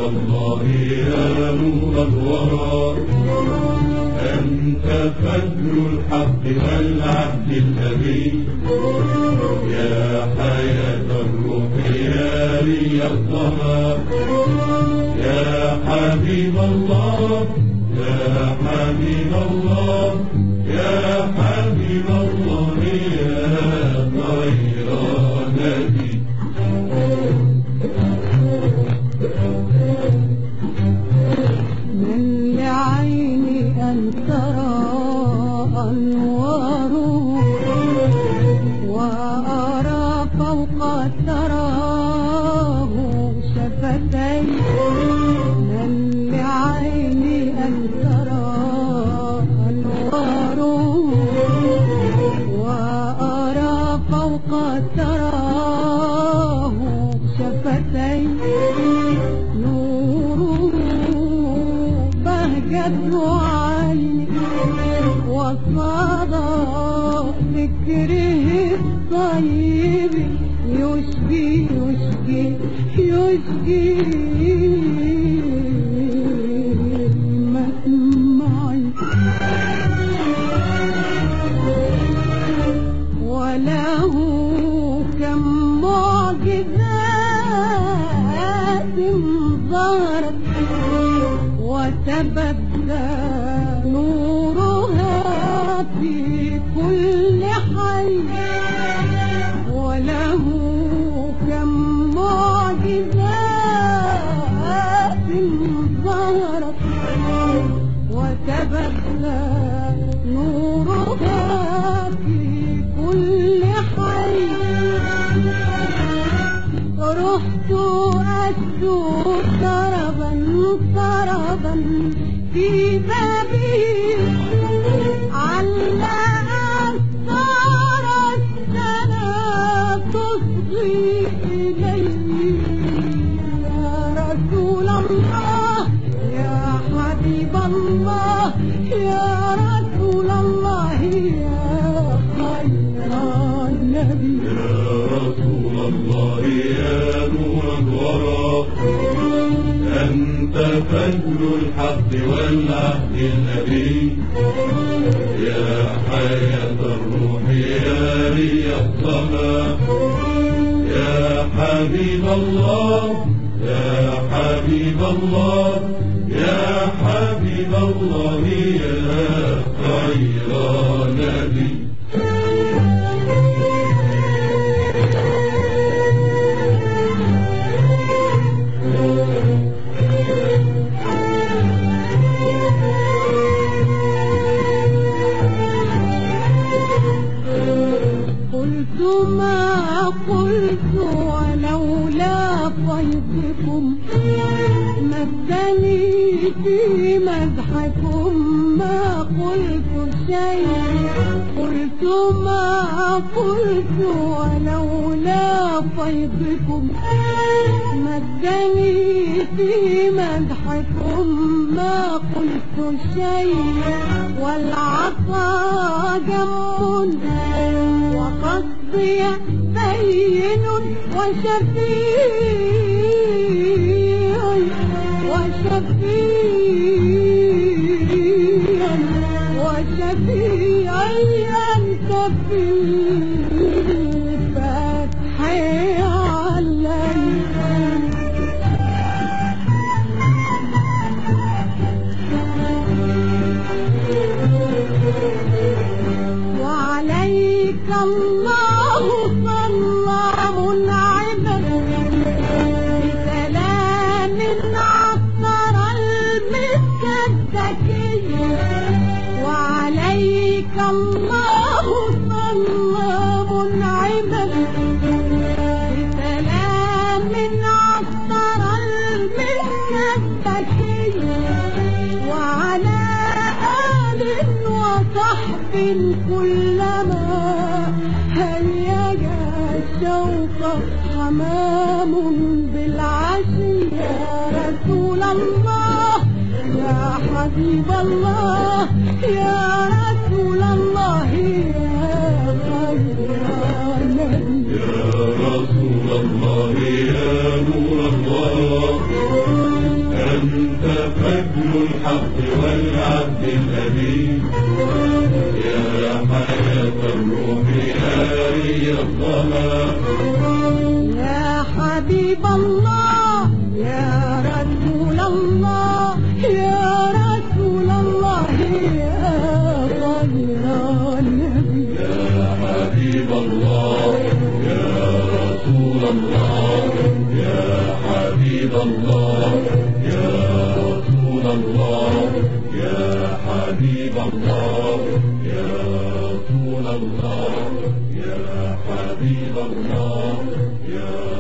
الله يا نور الورى، أنت فجر الحق والعهد الأبي، يا حياة الروح يا ري الظما، يا حبيب الله يا حبيب الله يا حبيب الله يا خير نبي. من لعيني أن ترى أنواره، وأرى فوق تراه شفتي. من لعيني أن ترى أنواره، وأرى فوق تراه شفتي. بهجة عيني وصدى فكره الطيب، يشجي يشجي يشجي مسمعي. وله كم معجزات ظهرت وتبدى نورها في كل حي. وله كم معجزات ظهرت وتبدى نورها في كل حي. رحت أشجو طربا طربا في بابه، على أثار السنة تصغي إليه. يا رسول الله يا حبيب الله يا رسول الله يا خير النبي. يا رسول الله يا نور الورى، أنت فجر الحق والعهد النبي، يا حياة الروح يا ري الظما، يا حبيب الله يا حبيب الله يا حبيب الله يا خير نبي. قلت ما قلت ولولا فيضكم، مدني في مدحكم ما قلت شيء. قلت ما قلت ولولا فيضكم، مدني في مدحكم ما قلت شيء. والعطا جم وقصدي بين وشفيع وشفيع وشفيع أنت في الفتح علي. وعليك الله صلى منعما بسلام عطر المسك الزكي. وعليك الله صلى منعما بسلام عطر المسك الزكي. وعلى آل وصحب كلما هيج الشوق حمام بالعشي. يا رسول الله يا حبيب الله يا رسول الله يا خير نبي. يا رسول الله يا نور الله، أنت فجر الحق والعبد الأمين يا حياة الروح آري الظلام يا حبيب الله يا رسول الله يا رسول الله يا خير النبي يا حبيب الله يا رسول الله يا حبيب الله يا رسول الله يا حبيب الله يا رسول الله يا حبيب الله يا